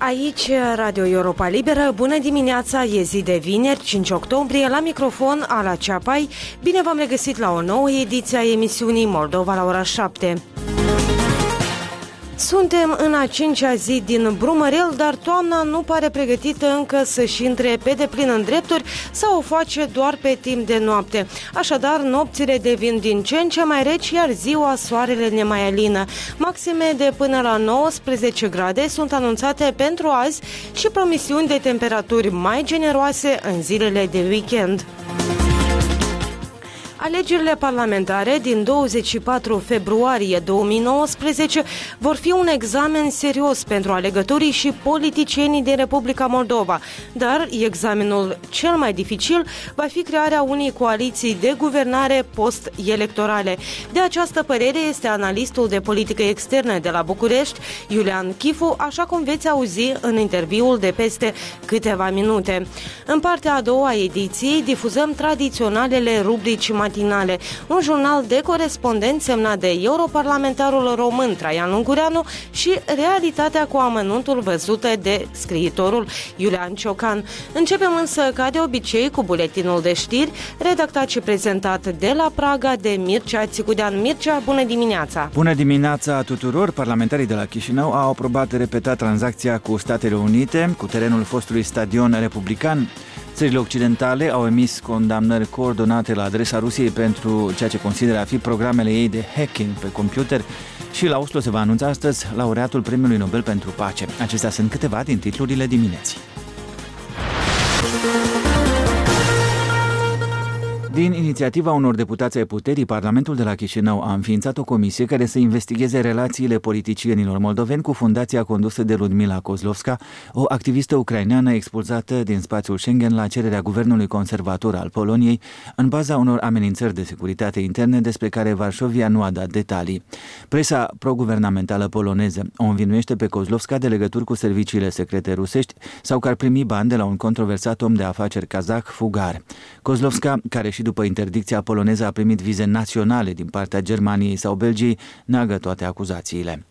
Aici, Radio Europa Liberă, bună dimineața, e zi de vineri, 5 octombrie, la microfon, Ala Ceapai. Bine v-am regăsit la o nouă ediție a emisiunii Moldova la ora 7. Suntem în a 5-a zi din Brumărel, dar toamna nu pare pregătită încă să-și intre pe deplin în drepturi sau o face doar pe timp de noapte. Așadar, nopțile devin din ce în ce mai reci, iar ziua soarele ne mai alină. Maxime de până la 19 grade sunt anunțate pentru azi și promisiuni de temperaturi mai generoase în zilele de weekend. Alegerile parlamentare din 24 februarie 2019 vor fi un examen serios pentru alegătorii și politicienii din Republica Moldova, dar examenul cel mai dificil va fi crearea unei coaliții de guvernare post-electorale. De această părere este analistul de politică externă de la București, Iulian Chifu, așa cum veți auzi în interviul de peste câteva minute. În partea a doua a ediției difuzăm tradiționalele rubrici matinale, un jurnal de corespondent semnat de europarlamentarul român Traian Ungureanu și realitatea cu amănuntul văzută de scriitorul Iulian Ciocan. Începem însă, ca de obicei, cu buletinul de știri, redactat și prezentat de la Praga de Mircea Țicudean. Mircea, bună dimineața! Bună dimineața tuturor! Parlamentarii de la Chișinău au aprobat repetat tranzacția cu Statele Unite, cu terenul fostului stadion republican. Țările occidentale au emis condamnări coordonate la adresa Rusiei pentru ceea ce consideră a fi programele ei de hacking pe computer și la Oslo se va anunța astăzi laureatul Premiului Nobel pentru Pace. Acestea sunt câteva din titlurile dimineții. Din inițiativa unor deputați ai puterii, Parlamentul de la Chișinău a înființat o comisie care să investigheze relațiile politicienilor moldoveni cu fundația condusă de Ludmila Kozlovska, o activistă ucraineană expulzată din spațiul Schengen la cererea guvernului conservator al Poloniei, în baza unor amenințări de securitate interne despre care Varșovia nu a dat detalii. Presa pro-guvernamentală poloneză o învinuiește pe Kozlovska de legături cu serviciile secrete rusești sau că ar primi bani de la un controversat om de afaceri kazah fugar. Kozlovska, care și după interdicția poloneză a primit vize naționale din partea Germaniei sau Belgiei, neagă toate acuzațiile.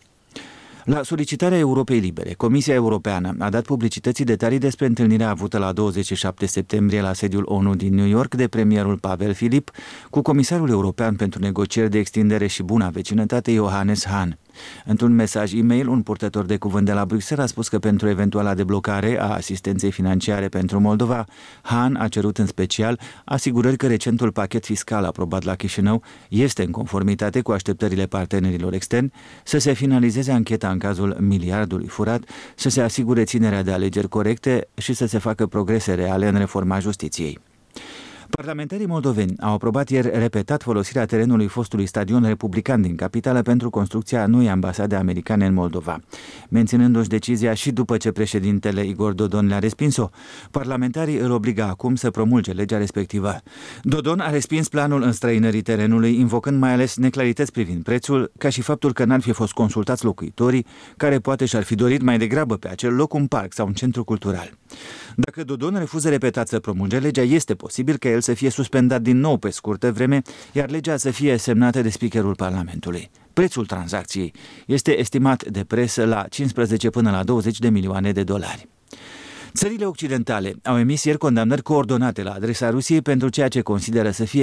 La solicitarea Europei Libere, Comisia Europeană a dat publicității detalii despre întâlnirea avută la 27 septembrie la sediul ONU din New York de premierul Pavel Filip cu comisarul european pentru negocieri de extindere și buna vecinătate Johannes Hahn. Într-un mesaj e-mail, un purtător de cuvânt de la Bruxelles a spus că pentru eventuala deblocare a asistenței financiare pentru Moldova, Hahn a cerut în special asigurări că recentul pachet fiscal aprobat la Chișinău este în conformitate cu așteptările partenerilor externi, să se finalizeze ancheta în cazul miliardului furat, să se asigure ținerea de alegeri corecte și să se facă progrese reale în reforma justiției. Parlamentarii moldoveni au aprobat ieri repetat folosirea terenului fostului stadion republican din capitală pentru construcția noii ambasade americane în Moldova. Menținându-și decizia și după ce președintele Igor Dodon le-a respins-o, parlamentarii îl obligă acum să promulge legea respectivă. Dodon a respins planul înstrăinării terenului, invocând mai ales neclarități privind prețul, ca și faptul că n-ar fi fost consultați locuitorii, care poate și-ar fi dorit mai degrabă pe acel loc un parc sau un centru cultural. Dacă Dodon refuză repetat să promulge legea, este posibil că el să fie suspendat din nou pe scurtă vreme, iar legea să fie semnată de speakerul Parlamentului. Prețul tranzacției este estimat de presă la 15 până la 20 de milioane de dolari. Țările occidentale au emis ieri condamnări coordonate la adresa Rusiei pentru ceea ce consideră să fie